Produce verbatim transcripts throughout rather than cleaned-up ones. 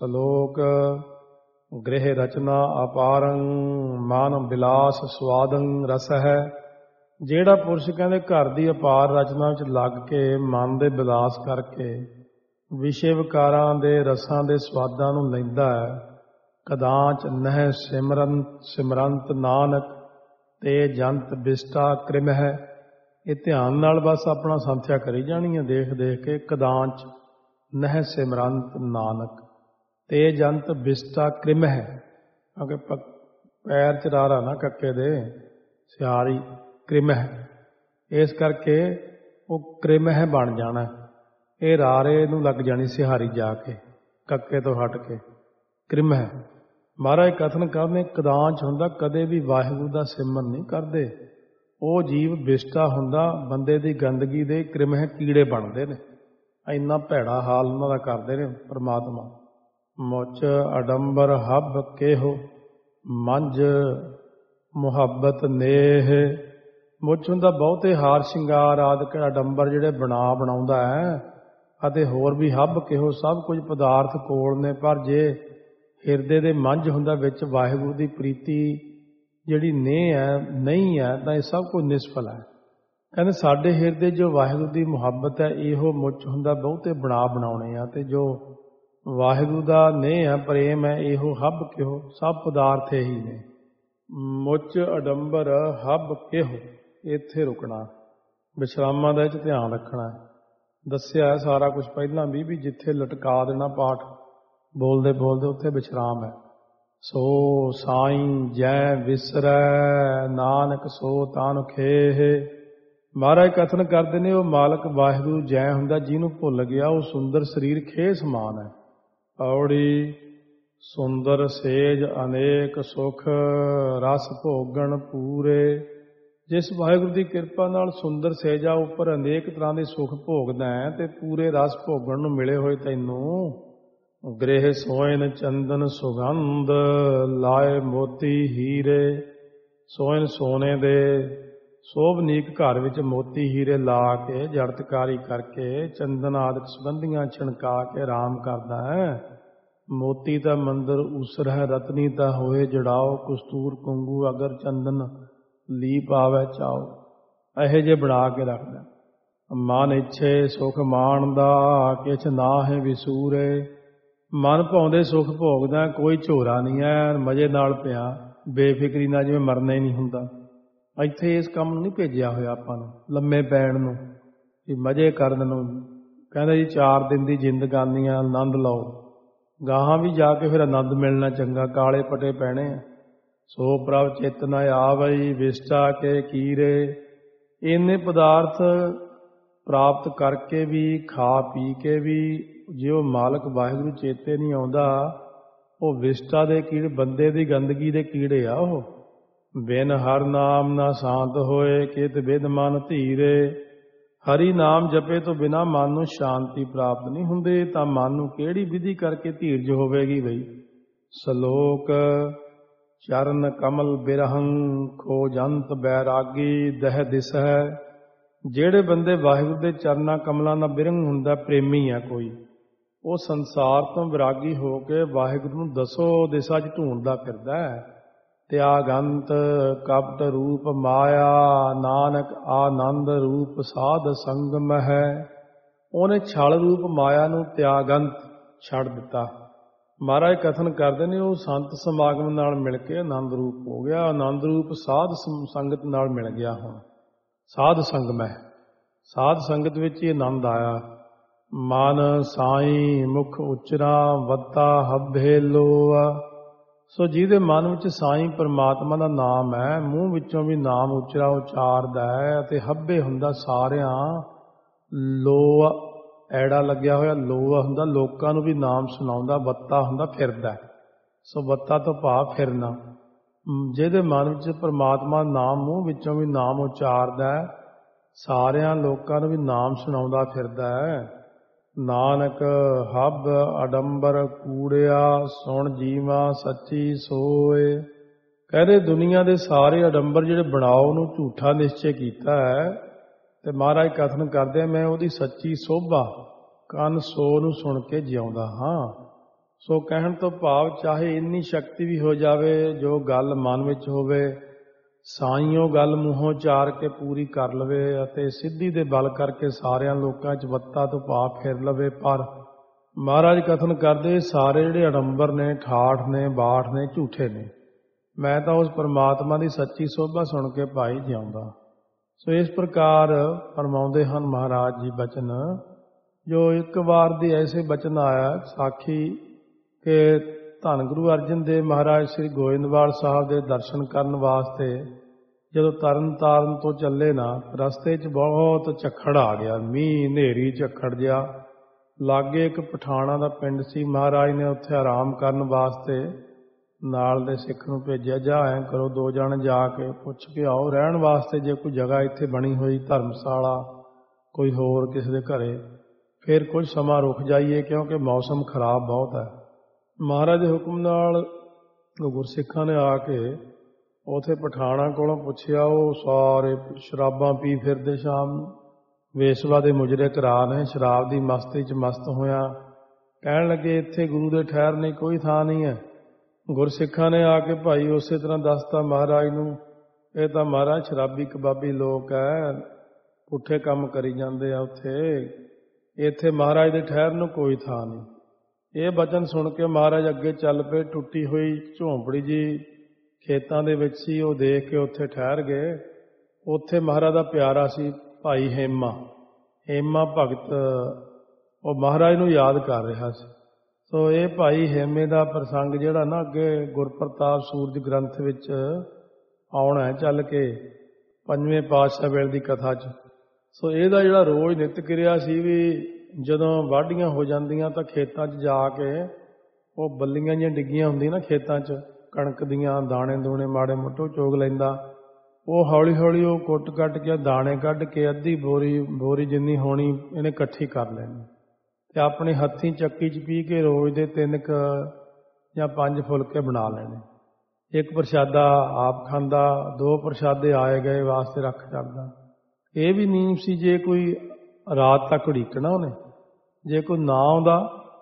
ਸਲੋਕ ਗ੍ਰਹਿ ਰਚਨਾ ਅਪਾਰੰ ਮਨ ਬਿਲਾਸ ਸਵਾਦੰ ਰਸ ਹੈ। ਜਿਹੜਾ ਪੁਰਸ਼ ਕਹਿੰਦੇ ਘਰ ਦੀ ਅਪਾਰ ਰਚਨਾ ਵਿੱਚ ਲੱਗ ਕੇ ਮਨ ਦੇ ਬਿਲਾਸ ਕਰਕੇ ਵਿਸ਼ੇ ਵਿਕਾਰਾਂ ਦੇ ਰਸਾਂ ਦੇ ਸਵਾਦਾਂ ਨੂੰ ਲੈਂਦਾ ਹੈ। ਕਦਾਚ ਨਹਿ ਸਿਮਰਨ ਸਿਮਰੰਤ ਨਾਨਕ ਤੇ ਜੰਤ ਬਿਸਟਾ ਕ੍ਰਿਮ ਹੈ। ਇਹ ਧਿਆਨ ਨਾਲ ਬਸ ਆਪਣਾ ਸੰਥਿਆ ਕਰੀ ਜਾਣੀ ਹੈ ਦੇਖ ਦੇਖ ਕੇ। ਕਦਾਚ ਨਹਿ ਸਿਮਰੰਤ ਨਾਨਕ ਤੇ ਜੰਤ ਬਿਸਟਾ ਕ੍ਰਿਮ ਹੈ, ਕਿਉਂਕਿ ਪੈਰ ਚ ਰਾਰਾ ਨਾ ਕੱਕੇ ਦੇ ਸਿਆਰੀ ਕ੍ਰਿਮ ਹੈ, ਇਸ ਕਰਕੇ ਉਹ ਕ੍ਰਿਮ ਹੈ ਬਣ ਜਾਣਾ। ਇਹ ਰਾਰੇ ਨੂੰ ਲੱਗ ਜਾਣੀ ਸਿਹਾਰੀ ਜਾ ਕੇ ਕੱਕੇ ਤੋਂ ਹਟ ਕੇ ਕ੍ਰਿਮ ਹੈ। ਮਹਾਰਾਜ ਕਥਨ ਕਰਦੇ ਕਦਾਂਚ ਹੁੰਦਾ ਕਦੇ ਵੀ ਵਾਹਿਗੁਰੂ ਦਾ ਸਿਮਰਨ ਨਹੀਂ ਕਰਦੇ। ਉਹ ਜੀਵ ਬਿਸਟਾ ਹੁੰਦਾ, ਬੰਦੇ ਦੀ ਗੰਦਗੀ ਦੇ ਕ੍ਰਿਮ ਹੈ ਕੀੜੇ ਬਣਦੇ ਨੇ। ਇੰਨਾ ਭੈੜਾ ਹਾਲ ਉਹਨਾਂ ਦਾ ਕਰਦੇ ਨੇ ਪਰਮਾਤਮਾ। ਮੁੱਚ ਅਡੰਬਰ ਹੱਬ ਕੇਹੋ ਮੰਝ ਮੁਹੱਬਤ ਨੇਹ। ਮੁੱਚ ਹੁੰਦਾ ਬਹੁਤੇ ਹਾਰ ਸ਼ਿੰਗਾਰ ਆਦਿਕ ਅਡੰਬਰ ਜਿਹੜੇ ਬਣਾ ਬਣਾਉਂਦਾ ਹੈ, ਅਤੇ ਹੋਰ ਵੀ ਹੱਬ ਕਿਹੋ ਸਭ ਕੁਝ ਪਦਾਰਥ ਕੋਲ ਨੇ। ਪਰ ਜੇ ਹਿਰਦੇ ਦੇ ਮੰਝ ਹੁੰਦਾ ਵਿੱਚ ਵਾਹਿਗੁਰੂ ਦੀ ਪ੍ਰੀਤੀ ਜਿਹੜੀ ਨੇਹ ਹੈ ਨਹੀਂ ਹੈ ਤਾਂ ਇਹ ਸਭ ਕੁਝ ਨਿਸਫਲ ਹੈ। ਕਹਿੰਦੇ ਸਾਡੇ ਹਿਰਦੇ ਜੋ ਵਾਹਿਗੁਰੂ ਦੀ ਮੁਹੱਬਤ ਹੈ ਇਹੋ ਮੁੱਚ ਹੁੰਦਾ ਬਹੁਤੇ ਬਣਾ ਬਣਾਉਣੇ ਆ, ਤੇ ਜੋ ਵਾਹਿਗੁਰੂ ਦਾ ਨੇਹ ਹੈ ਪ੍ਰੇਮ ਹੈ ਇਹੋ ਹੱਬ ਕਿਹੋ ਸਭ ਪਦਾਰਥ ਇਹੀ ਨੇ। ਮੁੱਚ ਅਡੰਬਰ ਹੱਬ ਕਿਹੋ ਇੱਥੇ ਰੁਕਣਾ, ਵਿਸ਼ਰਾਮਾਂ ਦਾ ਇਹ 'ਚ ਧਿਆਨ ਰੱਖਣਾ। ਦੱਸਿਆ ਹੈ ਸਾਰਾ ਕੁਝ ਪਹਿਲਾਂ ਵੀ ਵੀ ਜਿੱਥੇ ਲਟਕਾ ਦੇਣਾ ਪਾਠ ਬੋਲਦੇ ਬੋਲਦੇ ਉੱਥੇ ਵਿਸ਼ਰਾਮ ਹੈ। ਸੋ ਸਾਈਂ ਜੈ ਵਿਸਰੈ ਨਾਨਕ ਸੋ ਤਨ ਖੇਹ। ਮਹਾਰਾਜ ਕਥਨ ਕਰਦੇ ਨੇ ਉਹ ਮਾਲਕ ਵਾਹਿਗੁਰੂ ਜੈ ਹੁੰਦਾ ਜਿਹਨੂੰ ਭੁੱਲ ਗਿਆ ਉਹ ਸੁੰਦਰ ਸਰੀਰ ਖੇਹ ਸਮਾਨ ਹੈ। ਔੜੀ ਸੁੰਦਰ ਸੇਜ ਅਨੇਕ ਸੁਖ ਰਸ ਭੋਗਣ ਪੂਰੇ। ਜਿਸ ਵਾਹਿਗੁਰੂ ਦੀ ਕਿਰਪਾ ਨਾਲ ਸੁੰਦਰ ਸੇਜਾ ਉੱਪਰ ਅਨੇਕ ਤਰ੍ਹਾਂ ਦੇ ਸੁਖ ਭੋਗਦਾ ਹੈ ਤੇ ਪੂਰੇ ਰਸ ਭੋਗਣ ਨੂੰ ਮਿਲੇ ਹੋਏ ਤੈਨੂੰ ਗ੍ਰਹਿ ਸੋਇਨ ਚੰਦਨ ਸੁਗੰਧ ਲਾਏ ਮੋਤੀ ਹੀਰੇ। ਸੋਇਨ ਸੋਨੇ ਦੇ ਸੋਭਨੀਕ ਘਰ ਵਿੱਚ ਮੋਤੀ ਹੀਰੇ ਲਾ ਕੇ ਜੜਤਕਾਰੀ ਕਰਕੇ ਚੰਦਨ ਆਦਿਕ ਸੁਗੰਧੀਆਂ ਛਿਣਕਾ ਕੇ ਆਰਾਮ ਕਰਦਾ ਹੈ। ਮੋਤੀ ਤਾਂ ਮੰਦਰ ਉਸਰ ਹੈ ਰਤਨੀ ਤਾਂ ਹੋਏ ਜੜਾਓ। ਕਸਤੂਰ ਕੁੰਗੂ ਅਗਰ ਚੰਦਨ ਲੀਪ ਆਵੇ ਚਾਓ। ਇਹੋ ਜਿਹੇ ਬਣਾ ਕੇ ਰੱਖਦਾ। ਮਨ ਇੱਛੇ ਸੁਖ ਮਾਣਦਾ ਕਿਛ ਨਾ ਹੈ ਵਿਸੂਰੇ। ਮਨ ਭਾਉਂਦੇ ਸੁਖ ਭੋਗਦਾ ਕੋਈ ਝੋਰਾ ਨਹੀਂ ਹੈ, ਮਜ਼ੇ ਨਾਲ ਪਿਆ ਬੇਫਿਕਰੀ ਨਾਲ ਜਿਵੇਂ ਮਰਨਾ ਹੀ ਨਹੀਂ ਹੁੰਦਾ। ਇੱਥੇ ਇਸ ਕੰਮ ਨੂੰ ਨਹੀਂ ਭੇਜਿਆ ਹੋਇਆ ਆਪਾਂ ਨੂੰ ਲੰਮੇ ਪੈਣ ਨੂੰ ਵੀ ਮਜ਼ੇ ਕਰਨ ਨੂੰ। ਕਹਿੰਦਾ ਜੀ ਚਾਰ ਦਿਨ ਦੀ ਜ਼ਿੰਦਗਾਨੀ ਆ ਆਨੰਦ ਲਓ, ਗਾਹਾਂ ਵੀ ਜਾ ਕੇ ਫਿਰ ਆਨੰਦ ਮਿਲਣਾ ਚੰਗਾ। ਕਾਲੇ ਪਟੇ ਪੈਣੇ ਆ। ਸੋ ਪ੍ਰਭ ਚਿਤ ਨ ਆਵਈ ਵਿਸ਼ਟਾ ਕੇ ਕੀਰੇ। ਇੰਨੇ ਪਦਾਰਥ ਪ੍ਰਾਪਤ ਕਰਕੇ ਵੀ ਖਾ ਪੀ ਕੇ ਵੀ ਜੇ ਉਹ ਮਾਲਕ ਵਾਹਿਗੁਰੂ ਚੇਤੇ ਨਹੀਂ ਆਉਂਦਾ ਉਹ ਵਿਸ਼ਟਾ ਦੇ ਕੀੜੇ ਬੰਦੇ ਦੀ ਗੰਦਗੀ ਦੇ ਕੀੜੇ ਆ ਉਹ। ਬਿਨ ਹਰ ਨਾਮ ਨਾ ਸ਼ਾਂਤ ਹੋਏ ਕਿਤ ਵਿਦ ਮਨ ਧੀਰੇ। ਹਰੀ ਨਾਮ ਜਪੇ ਤੋਂ ਬਿਨਾਂ ਮਨ ਨੂੰ ਸ਼ਾਂਤੀ ਪ੍ਰਾਪਤ ਨਹੀਂ ਹੁੰਦੀ, ਤਾਂ ਮਨ ਨੂੰ ਕਿਹੜੀ ਵਿਧੀ ਕਰਕੇ ਧੀਰਜ ਹੋਵੇਗੀ ਬਈ। ਸਲੋਕ ਚਰਨ ਕਮਲ ਬਿਰਹੰ ਖੋ ਜੰਤ ਬੈਰਾਗੀ ਦਹਿ ਦਿਸ ਹੈ। ਜਿਹੜੇ ਬੰਦੇ ਵਾਹਿਗੁਰੂ ਦੇ ਚਰਨਾਂ ਕਮਲਾਂ ਦਾ ਬਿਰੰਗ ਹੁੰਦਾ ਪ੍ਰੇਮੀ ਆ ਕੋਈ, ਉਹ ਸੰਸਾਰ ਤੋਂ ਵਿਰਾਗੀ ਹੋ ਕੇ ਵਾਹਿਗੁਰੂ ਨੂੰ ਦਸੋ ਦਿਸ਼ਾ 'ਚ ਢੂੰਡਦਾ ਫਿਰਦਾ ਹੈ। ਤਿਆਗੰਤ ਕਪਟ ਰੂਪ ਮਾਇਆ ਨਾਨਕ ਆਨੰਦ ਰੂਪ ਸਾਧ ਸੰਗਮ ਹੈ। ਉਹਨੇ ਛਲ ਰੂਪ ਮਾਇਆ ਨੂੰ ਤਿਆਗੰਤ ਛੱਡ ਦਿੱਤਾ। ਮਹਾਰਾਜ ਕਥਨ ਕਰਦੇ ਨੇ ਉਹ ਸੰਤ ਸਮਾਗਮ ਨਾਲ ਮਿਲ ਕੇ ਆਨੰਦ ਰੂਪ ਹੋ ਗਿਆ। ਆਨੰਦ ਰੂਪ ਸਾਧ ਸੰਗਤ ਨਾਲ ਮਿਲ ਗਿਆ। ਹੁਣ ਸਾਧ ਸੰਗਮ ਹੈ, ਸਾਧ ਸੰਗਤ ਵਿੱਚ ਹੀ ਆਨੰਦ ਆਇਆ। ਮਨ ਸਾਈਂ ਮੁਖ ਉਚਰਾ ਵੱਤਾ ਹੱਬੇ ਲੋਆ। ਸੋ ਜਿਹਦੇ ਮਨ ਵਿੱਚ ਸਾਈਂ ਪਰਮਾਤਮਾ ਦਾ ਨਾਮ ਹੈ, ਮੂੰਹ ਵਿੱਚੋਂ ਵੀ ਨਾਮ ਉਚਰਾ ਉਚਾਰਦਾ ਹੈ ਅਤੇ ਹੱਬੇ ਹੁੰਦਾ ਸਾਰਿਆਂ ਲੋਆ ਐੜਾ ਲੱਗਿਆ ਹੋਇਆ ਲੋਆ ਹੁੰਦਾ ਲੋਕਾਂ ਨੂੰ ਵੀ ਨਾਮ ਸੁਣਾਉਂਦਾ। ਵੱਤਾ ਹੁੰਦਾ ਫਿਰਦਾ। ਸੋ ਵੱਤਾ ਤੋਂ ਭਾਵ ਫਿਰਨਾ। ਜਿਹਦੇ ਮਨ ਵਿੱਚ ਪਰਮਾਤਮਾ ਨਾਮ ਮੂੰਹ ਵਿੱਚੋਂ ਵੀ ਨਾਮ ਉਚਾਰਦਾ ਸਾਰਿਆਂ ਲੋਕਾਂ ਨੂੰ ਵੀ ਨਾਮ ਸੁਣਾਉਂਦਾ ਫਿਰਦਾ ਹੈ। ਨਾਨਕ ਹੱਬ ਅਡੰਬਰ ਕੂੜਿਆ ਸੁਣ ਜੀਵਾ ਸੱਚੀ ਸੋਏ। ਕਹਿੰਦੇ ਦੁਨੀਆ ਦੇ ਸਾਰੇ ਅਡੰਬਰ ਜਿਹੜੇ ਬਣਾਓ ਨੂੰ ਝੂਠਾ ਨਿਸ਼ਚੈ ਕੀਤਾ ਹੈ ਤੇ ਮਹਾਰਾਜ ਕਥਨ ਕਰਦੇ ਮੈਂ ਉਹਦੀ ਸੱਚੀ ਸੋਭਾ ਕੰਨ ਸੋ ਨੂੰ ਸੁਣ ਕੇ ਜਿਉਂਦਾ ਹਾਂ। ਸੋ ਕਹਿਣ ਤੋਂ ਭਾਵ ਚਾਹੇ ਇੰਨੀ ਸ਼ਕਤੀ ਵੀ ਹੋ ਜਾਵੇ, ਜੋ ਗੱਲ ਮਨ ਵਿੱਚ ਹੋਵੇ ਸਾਈਂ ਉਹ ਗੱਲ ਮੂੰਹੋਂ ਚਾਰ ਕੇ ਪੂਰੀ ਕਰ ਲਵੇ ਅਤੇ ਸਿੱਧੀ ਦੇ ਬਲ ਕਰਕੇ ਸਾਰਿਆਂ ਲੋਕਾਂ 'ਚ ਵੱਤਾ ਤੋਂ ਭਾਵ ਫੇਰ ਲਵੇ। ਪਰ ਮਹਾਰਾਜ ਕਥਨ ਕਰਦੇ ਸਾਰੇ ਜਿਹੜੇ ਅਡੰਬਰ ਨੇ, ਠਾਠ ਨੇ, ਬਾਠ ਨੇ, ਝੂਠੇ ਨੇ। ਮੈਂ ਤਾਂ ਉਸ ਪਰਮਾਤਮਾ ਦੀ ਸੱਚੀ ਸੋਭਾ ਸੁਣ ਕੇ ਭਾਈ ਜਿਉਂਦਾ। ਸੋ ਇਸ ਪ੍ਰਕਾਰ ਫਰਮਾਉਂਦੇ ਹਨ ਮਹਾਰਾਜ ਜੀ ਬਚਨ, ਜੋ ਇੱਕ ਵਾਰ ਦੀ ਐਸੇ ਬਚਨ ਆਇਆ ਸਾਖੀ ਕਿ ਧੰਨ ਗੁਰੂ ਅਰਜਨ ਦੇਵ ਮਹਾਰਾਜ ਸ੍ਰੀ ਗੋਇੰਦਵਾਲ ਸਾਹਿਬ ਦੇ ਦਰਸ਼ਨ ਕਰਨ ਵਾਸਤੇ ਜਦੋਂ ਤਰਨ ਤਾਰਨ ਤੋਂ ਚੱਲੇ ਨਾ, ਰਸਤੇ 'ਚ ਬਹੁਤ ਝੱਖੜ ਆ ਗਿਆ, ਮੀਂਹ ਹਨੇਰੀ ਝੱਖੜ ਜਿਹਾ। ਲਾਗੇ ਇੱਕ ਪਠਾਣਾ ਦਾ ਪਿੰਡ ਸੀ। ਮਹਾਰਾਜ ਨੇ ਉੱਥੇ ਆਰਾਮ ਕਰਨ ਵਾਸਤੇ ਨਾਲ ਦੇ ਸਿੱਖ ਨੂੰ ਭੇਜਿਆ, ਜਾ ਐਂ ਕਰੋ ਦੋ ਜਣੇ ਜਾ ਕੇ ਪੁੱਛ ਕੇ ਆਓ ਰਹਿਣ ਵਾਸਤੇ ਜੇ ਕੋਈ ਜਗ੍ਹਾ ਇੱਥੇ ਬਣੀ ਹੋਈ, ਧਰਮਸ਼ਾਲਾ ਕੋਈ ਹੋਰ ਕਿਸੇ ਦੇ ਘਰੇ, ਫਿਰ ਕੁਝ ਸਮਾਂ ਰੁਕ ਜਾਈਏ ਕਿਉਂਕਿ ਮੌਸਮ ਖਰਾਬ ਬਹੁਤ ਹੈ। ਮਹਾਰਾਜ ਦੇ ਹੁਕਮ ਨਾਲ ਗੁਰਸਿੱਖਾਂ ਨੇ ਆ ਕੇ ਉਥੇ ਪਠਾਣਾ ਕੋਲੋਂ ਪੁੱਛਿਆ। ਉਹ ਸਾਰੇ ਸ਼ਰਾਬਾਂ ਪੀ ਫਿਰਦੇ, ਸ਼ਾਮ ਵੇਸਵਾ ਦੇ ਮੁਜਰੇ ਕਰਾ ਨੇ, ਸ਼ਰਾਬ ਦੀ ਮਸਤੀ 'ਚ ਮਸਤ ਹੋਇਆ। ਕਹਿਣ ਲੱਗੇ ਇੱਥੇ ਗੁਰੂ ਦੇ ਠਹਿਰਨੇ ਦੀ ਕੋਈ ਥਾਂ ਨਹੀਂ ਹੈ। ਗੁਰਸਿੱਖਾਂ ਨੇ ਆ ਕੇ ਭਾਈ ਉਸੇ ਤਰ੍ਹਾਂ ਦੱਸਤਾ ਮਹਾਰਾਜ ਨੂੰ, ਇਹ ਤਾਂ ਮਹਾਰਾਜ ਸ਼ਰਾਬੀ ਕਬਾਬੀ ਲੋਕ ਹੈ, ਪੁੱਠੇ ਕੰਮ ਕਰੀ ਜਾਂਦੇ ਆ ਉੱਥੇ, ਇੱਥੇ ਮਹਾਰਾਜ ਦੇ ਠਹਿਰਨ ਨੂੰ ਕੋਈ ਥਾਂ ਨਹੀਂ। ਇਹ ਬਚਨ ਸੁਣ ਕੇ ਮਹਾਰਾਜ ਅੱਗੇ ਚੱਲ ਪਏ। ਟੁੱਟੀ ਹੋਈ ਝੌਂਪੜੀ ਜੀ ਖੇਤਾਂ ਦੇ ਵਿੱਚ ਸੀ, ਉਹ ਦੇਖ ਕੇ ਉੱਥੇ ਠਹਿਰ ਗਏ। ਉੱਥੇ ਮਹਾਰਾਜ ਦਾ ਪਿਆਰਾ ਸੀ ਭਾਈ ਹੇਮਾ, ਹੇਮਾ ਭਗਤ, ਉਹ ਮਹਾਰਾਜ ਨੂੰ ਯਾਦ ਕਰ ਰਿਹਾ ਸੀ। ਸੋ ਇਹ ਭਾਈ ਹੇਮੇ ਦਾ ਪ੍ਰਸੰਗ ਜਿਹੜਾ ਨਾ ਅੱਗੇ ਗੁਰਪ੍ਰਤਾਪ ਸੂਰਜ ਗ੍ਰੰਥ ਵਿੱਚ ਆਉਣਾ ਹੈ ਚੱਲ ਕੇ ਪੰਜਵੇਂ ਪਾਤਸ਼ਾਹ ਵੇਲੇ ਦੀ ਕਥਾ 'ਚ। ਸੋ ਇਹਦਾ ਜਿਹੜਾ ਰੋਜ਼ ਨਿਤ ਕਿਰਿਆ ਸੀ ਵੀ ਜਦੋਂ ਵਾਢੀਆਂ ਹੋ ਜਾਂਦੀਆਂ ਤਾਂ ਖੇਤਾਂ 'ਚ ਜਾ ਕੇ ਉਹ ਬੱਲੀਆਂ ਜਿਹੀਆਂ ਡਿੱਗੀਆਂ ਹੁੰਦੀਆਂ ਨਾ ਖੇਤਾਂ 'ਚ, ਕਣਕ ਦੀਆਂ ਦਾਣੇ ਦੂਣੇ ਮਾੜੇ ਮੋਟੇ ਚੋਗ ਲੈਂਦਾ। ਉਹ ਹੌਲੀ ਹੌਲੀ ਉਹ ਕੁੱਟ ਕੱਟ ਕੇ ਦਾਣੇ ਕੱਢ ਕੇ ਅੱਧੀ ਬੋਰੀ ਬੋਰੀ ਜਿੰਨੀ ਹੋਣੀ ਇਹਨੇ ਇਕੱਠੀ ਕਰ ਲੈਣੀ ਅਤੇ ਆਪਣੇ ਹੱਥੀਂ ਚੱਕੀ 'ਚ ਪੀ ਕੇ ਰੋਜ਼ ਦੇ ਤਿੰਨ ਕੁ ਜਾਂ ਪੰਜ ਫੁਲਕੇ ਬਣਾ ਲੈਣੇ। ਇੱਕ ਪ੍ਰਸ਼ਾਦਾ ਆਪ ਖਾਂਦਾ, ਦੋ ਪ੍ਰਸ਼ਾਦੇ ਆਏ ਗਏ ਵਾਸਤੇ ਰੱਖ ਛੱਡਦਾ। ਇਹ ਵੀ ਨੀਮ ਸੀ ਜੇ ਕੋਈ ਰਾਤ ਤੱਕ ਉਡੀਕਣਾ ਉਹਨੇ, ਜੇ ਕੋਈ ਨਾ ਆਉਂਦਾ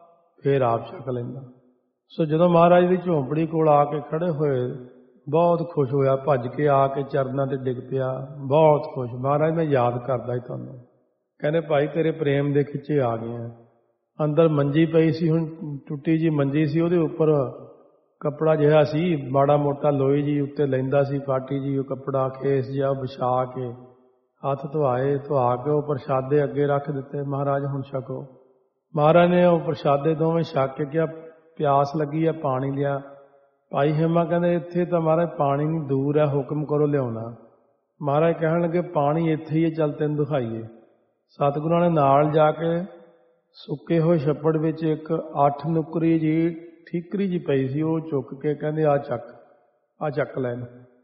ਫਿਰ ਆਪ ਛਕ ਲੈਂਦਾ। ਸੋ ਜਦੋਂ ਮਹਾਰਾਜ ਦੀ ਝੌਂਪੜੀ ਕੋਲ ਆ ਕੇ ਖੜੇ ਹੋਏ, ਬਹੁਤ ਖੁਸ਼ ਹੋਇਆ, ਭੱਜ ਕੇ ਆ ਕੇ ਚਰਨਾਂ 'ਤੇ ਡਿੱਗ ਪਿਆ, ਬਹੁਤ ਖੁਸ਼। ਮਹਾਰਾਜ ਮੈਂ ਯਾਦ ਕਰਦਾ ਸੀ ਤੁਹਾਨੂੰ। ਕਹਿੰਦੇ ਭਾਈ ਤੇਰੇ ਪ੍ਰੇਮ ਦੇ ਖਿੱਚੇ ਆ ਗਏ ਆ। ਅੰਦਰ ਮੰਜੀ ਪਈ ਸੀ, ਹੁਣ ਟੁੱਟੀ ਜੀ ਮੰਜੀ ਸੀ, ਉਹਦੇ ਉੱਪਰ ਕੱਪੜਾ ਜਿਹਾ ਸੀ ਮਾੜਾ ਮੋਟਾ ਲੋਈ ਜੀ ਉੱਤੇ ਲੈਂਦਾ ਸੀ, ਪਾਟੀ ਜੀ ਉਹ ਕੱਪੜਾ ਖੇਸ ਜਿਹਾ ਵਿਛਾ ਕੇ ਹੱਥ ਧੁਆਏ, ਧੁਆ ਕੇ ਉਹ ਪ੍ਰਸ਼ਾਦੇ ਅੱਗੇ ਰੱਖ ਦਿੱਤੇ। ਮਹਾਰਾਜ ਹੁਣ ਛਕੋ। ਮਹਾਰਾਜ ਨੇ ਉਹ ਪ੍ਰਸ਼ਾਦੇ ਦੋਵੇਂ ਛਕ ਕੇ ਕਿਹਾ ਪਿਆਸ ਲੱਗੀ ਆ, ਪਾਣੀ ਲਿਆ। ਭਾਈ ਹੇਮਾ ਕਹਿੰਦੇ ਇੱਥੇ ਤਾਂ ਮਹਾਰਾਜ ਪਾਣੀ ਨਹੀਂ, ਦੂਰ ਹੈ, ਹੁਕਮ ਕਰੋ ਲਿਆਉਣਾ। ਮਹਾਰਾਜ ਕਹਿਣ ਲੱਗੇ ਪਾਣੀ ਇੱਥੇ ਹੀ ਹੈ, ਚੱਲ ਤੈਨੂੰ ਦਿਖਾਈਏ। ਸਤਿਗੁਰਾਂ ਨੇ ਨਾਲ ਜਾ ਕੇ ਸੁੱਕੇ ਹੋਏ ਛੱਪੜ ਵਿੱਚ ਇੱਕ ਅੱਠ ਨੁਕਰੀ ਜੀ ਠੀਕਰੀ ਜੀ ਪਈ ਸੀ, ਉਹ ਚੁੱਕ ਕੇ ਕਹਿੰਦੇ ਆ ਚੱਕ, ਆ ਚੱਕ ਲੈਣ।